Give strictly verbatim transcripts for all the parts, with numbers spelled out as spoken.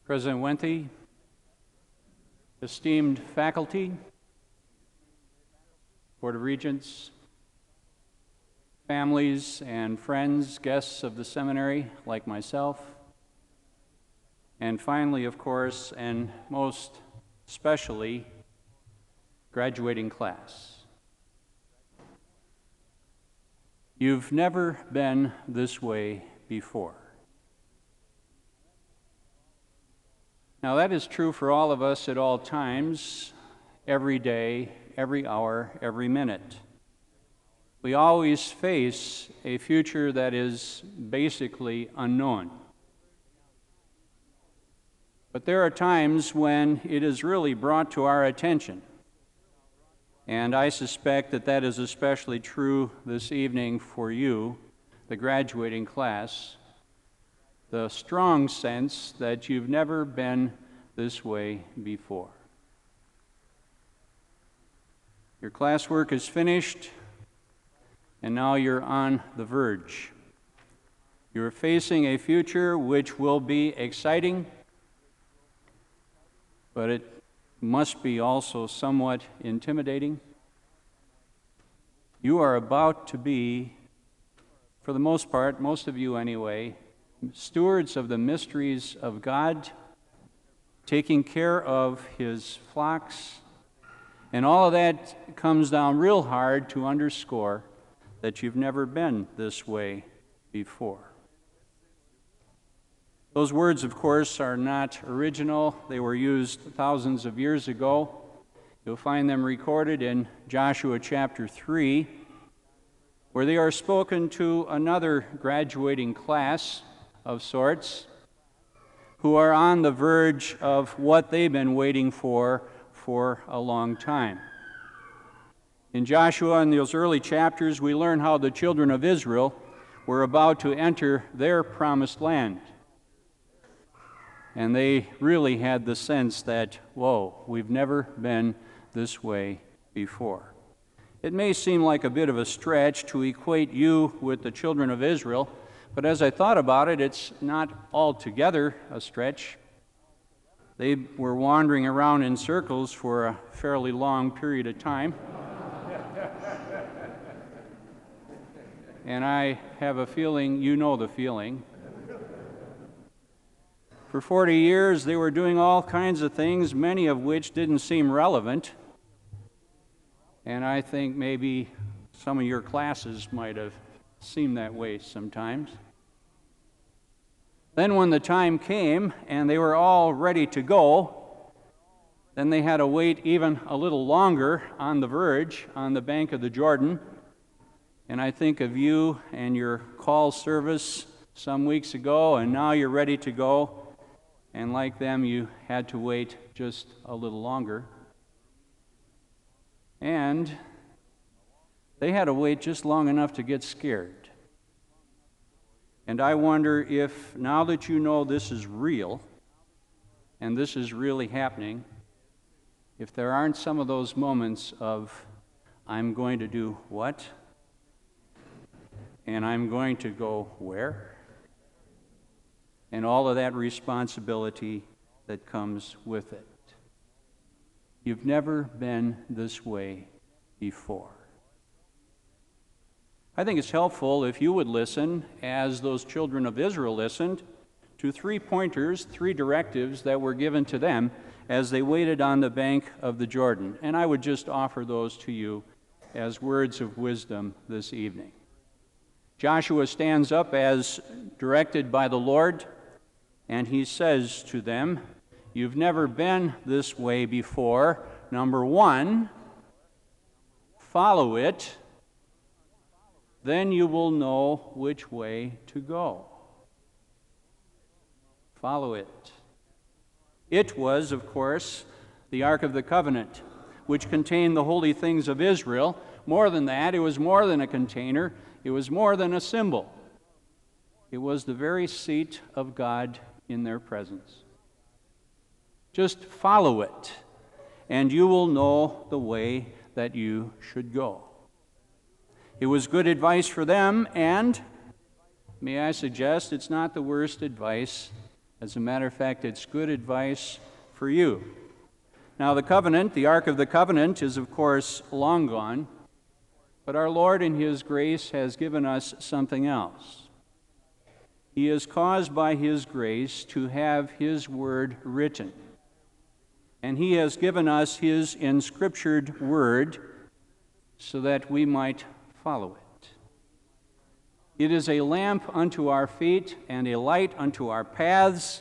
President Wenthe, esteemed faculty, Board of Regents, families and friends, guests of the seminary like myself, and finally, of course, and most especially, graduating class. You've never been this way before. Now, that is true for all of us at all times, every day, every hour, every minute. We always face a future that is basically unknown. But there are times when it is really brought to our attention, and I suspect that that is especially true this evening for you, the graduating class, the strong sense that you've never been this way before. Your classwork is finished, and now you're on the verge. You're facing a future which will be exciting, but it must be also somewhat intimidating. You are about to be, for the most part, most of you anyway, stewards of the mysteries of God, taking care of His flocks, and all of that comes down real hard to underscore that you've never been this way before. Those words, of course, are not original. They were used thousands of years ago. You'll find them recorded in Joshua chapter three, where they are spoken to another graduating class of sorts who are on the verge of what they've been waiting for for a long time. In Joshua, in those early chapters, we learn how the children of Israel were about to enter their promised land. And they really had the sense that, whoa, we've never been this way before. It may seem like a bit of a stretch to equate you with the children of Israel, but as I thought about it, it's not altogether a stretch. They were wandering around in circles for a fairly long period of time. And I have a feeling you know the feeling. For forty years, they were doing all kinds of things, many of which didn't seem relevant. And I think maybe some of your classes might have seemed that way sometimes. Then when the time came and they were all ready to go, then they had to wait even a little longer on the verge, on the bank of the Jordan. And I think of you and your call service some weeks ago, and now you're ready to go. And like them, you had to wait just a little longer. And they had to wait just long enough to get scared. And I wonder if, now that you know this is real, and this is really happening, if there aren't some of those moments of, I'm going to do what? And I'm going to go where? And all of that responsibility that comes with it. You've never been this way before. I think it's helpful if you would listen, as those children of Israel listened, to three pointers, three directives that were given to them as they waited on the bank of the Jordan. And I would just offer those to you as words of wisdom this evening. Joshua stands up as directed by the Lord, and he says to them, you've never been this way before. Number one, follow it. Then you will know which way to go. Follow it. It was, of course, the Ark of the Covenant, which contained the holy things of Israel. More than that, it was more than a container. It was more than a symbol. It was the very seat of God in their presence. Just follow it, and you will know the way that you should go. It was good advice for them, and may I suggest it's not the worst advice As a matter of fact, it's good advice for you. Now, the covenant, the Ark of the Covenant, is of course long gone, but our Lord in His grace has given us something else. He has caused by His grace to have His word written, and He has given us His inscriptured word so that we might follow it. It is a lamp unto our feet and a light unto our paths,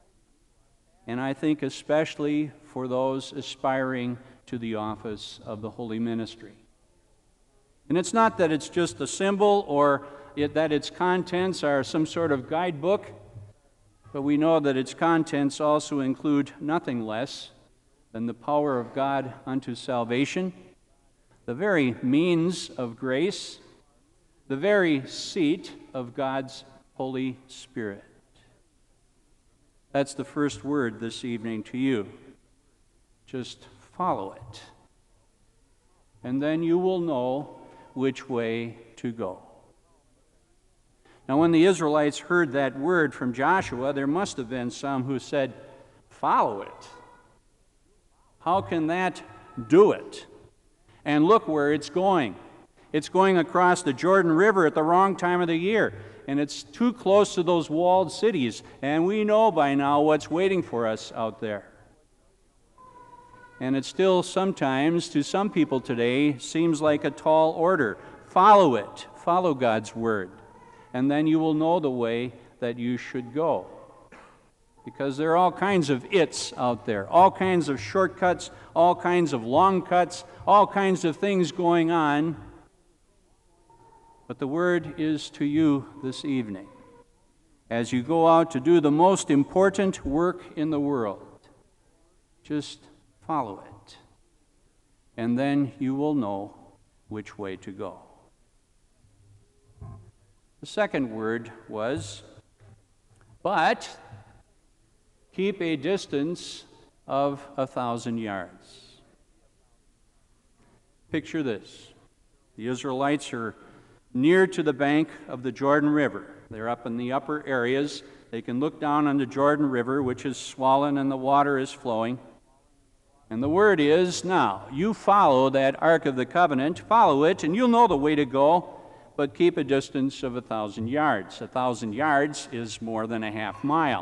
and I think especially for those aspiring to the office of the holy ministry. And it's not that it's just a symbol or it, that its contents are some sort of guidebook, but we know that its contents also include nothing less than the power of God unto salvation, the very means of grace, the very seat of God's Holy Spirit. That's the first word this evening to you. Just follow it. And then you will know which way to go. Now, when the Israelites heard that word from Joshua, there must have been some who said, "Follow it. How can that do it? And look where it's going. It's going across the Jordan River at the wrong time of the year, and it's too close to those walled cities, and we know by now what's waiting for us out there." And it still sometimes, to some people today, seems like a tall order. Follow it. Follow God's word. And then you will know the way that you should go. Because there are all kinds of its out there, all kinds of shortcuts, all kinds of long cuts, all kinds of things going on. But the word is to you this evening, as you go out to do the most important work in the world. Just follow it, and then you will know which way to go. The second word was, but keep a distance of a thousand yards. Picture this. The Israelites are near to the bank of the Jordan River. They're up in the upper areas. They can look down on the Jordan River, which is swollen and the water is flowing. And the word is, now, you follow that Ark of the Covenant, follow it, and you'll know the way to go, but keep a distance of a thousand yards. A thousand yards is more than a half mile.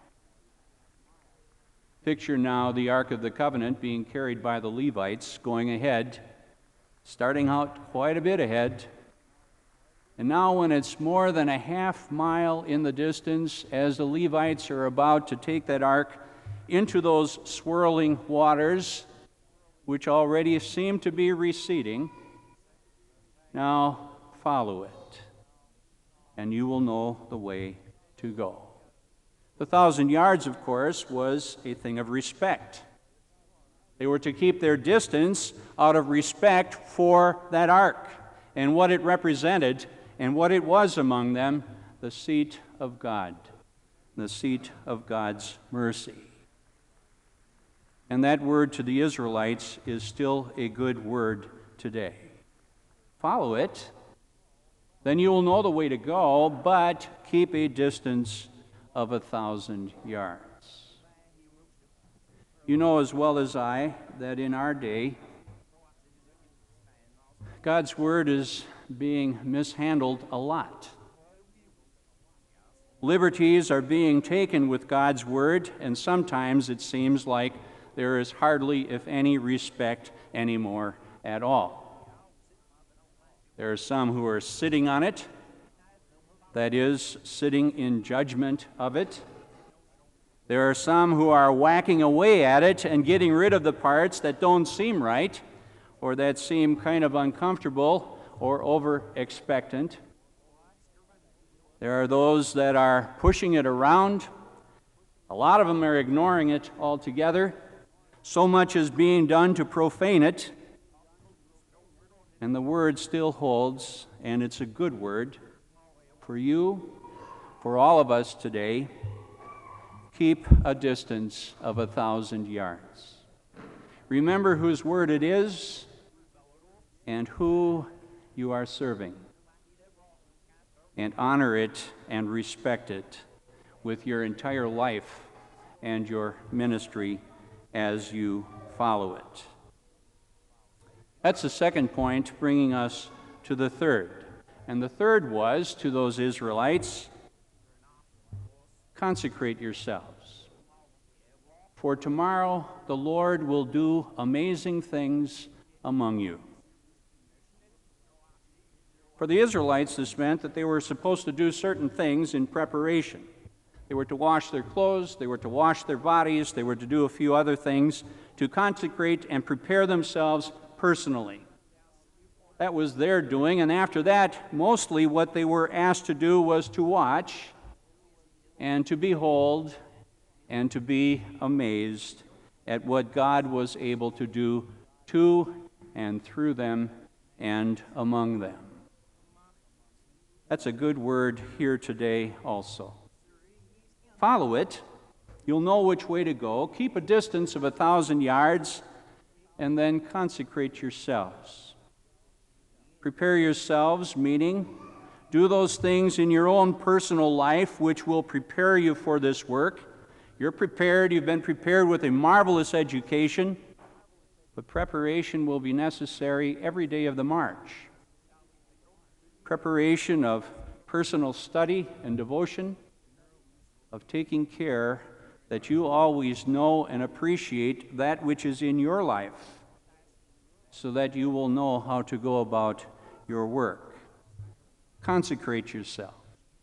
Picture now the Ark of the Covenant being carried by the Levites, going ahead, starting out quite a bit ahead. And now when it's more than a half mile in the distance, as the Levites are about to take that ark into those swirling waters, which already seem to be receding, now follow it, and you will know the way to go. The thousand yards, of course, was a thing of respect. They were to keep their distance out of respect for that ark and what it represented and what it was among them, the seat of God, the seat of God's mercy. And that word to the Israelites is still a good word today. Follow it, then you will know the way to go, but keep a distance of a thousand yards. You know as well as I that in our day, God's word is being mishandled a lot. Liberties are being taken with God's word, and sometimes it seems like there is hardly, if any, respect anymore at all. There are some who are sitting on it, that is, sitting in judgment of it. There are some who are whacking away at it and getting rid of the parts that don't seem right, or that seem kind of uncomfortable or over-expectant. There are those that are pushing it around. A lot of them are ignoring it altogether. So much is being done to profane it, and the word still holds, and it's a good word for you, for all of us today. Keep a distance of a thousand yards. Remember whose word it is and who you are serving, and honor it and respect it with your entire life and your ministry as you follow it. That's the second point, bringing us to the third. And the third was, to those Israelites, consecrate yourselves. For tomorrow the Lord will do amazing things among you. For the Israelites, this meant that they were supposed to do certain things in preparation. They were to wash their clothes, they were to wash their bodies, they were to do a few other things to consecrate and prepare themselves personally. That was their doing, and after that, mostly what they were asked to do was to watch and to behold and to be amazed at what God was able to do to and through them and among them. That's a good word here today also. Follow it. You'll know which way to go. Keep a distance of a thousand yards, and then consecrate yourselves. Prepare yourselves, meaning do those things in your own personal life which will prepare you for this work. You're prepared. You've been prepared with a marvelous education, but preparation will be necessary every day of the march. Preparation of personal study and devotion, of taking care that you always know and appreciate that which is in your life, so that you will know how to go about your work. Consecrate yourself.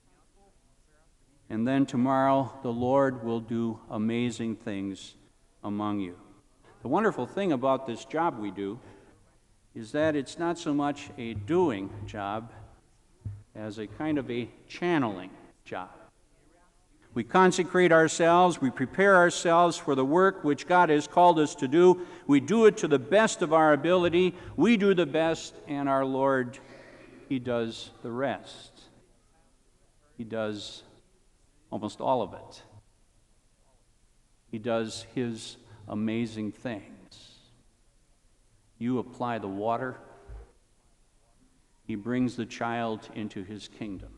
And then tomorrow the Lord will do amazing things among you. The wonderful thing about this job we do is that it's not so much a doing job as a kind of a channeling job. We consecrate ourselves, we prepare ourselves for the work which God has called us to do. We do it to the best of our ability. We do the best, and our Lord, He does the rest. He does almost all of it. He does His amazing things. You apply the water. He brings the child into His kingdom.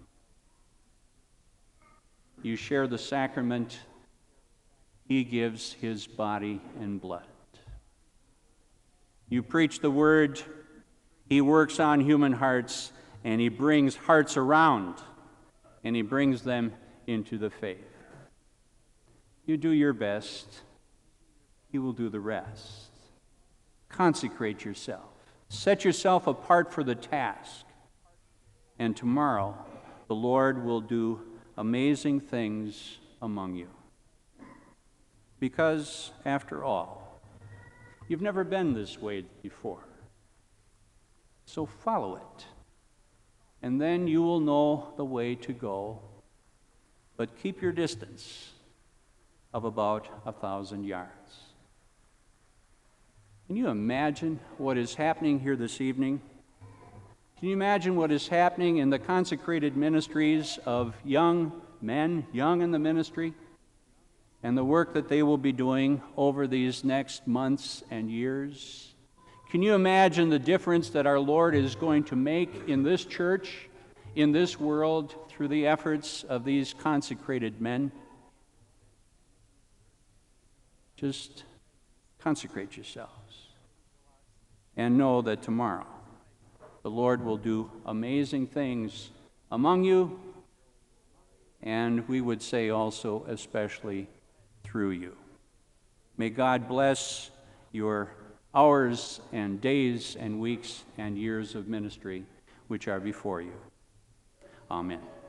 You share the sacrament. He gives His body and blood. You preach the word. He works on human hearts, and He brings hearts around, and He brings them into the faith. You do your best. He will do the rest. Consecrate yourself. Set yourself apart for the task. And tomorrow, the Lord will do amazing things among you. Because, after all, you've never been this way before. So follow it, and then you will know the way to go. But keep your distance of about a thousand yards. Can you imagine what is happening here this evening? Can you imagine what is happening in the consecrated ministries of young men, young in the ministry, and the work that they will be doing over these next months and years? Can you imagine the difference that our Lord is going to make in this church, in this world, through the efforts of these consecrated men? Just consecrate yourselves and know that tomorrow the Lord will do amazing things among you, and we would say also especially through you. May God bless your hours and days and weeks and years of ministry which are before you. Amen.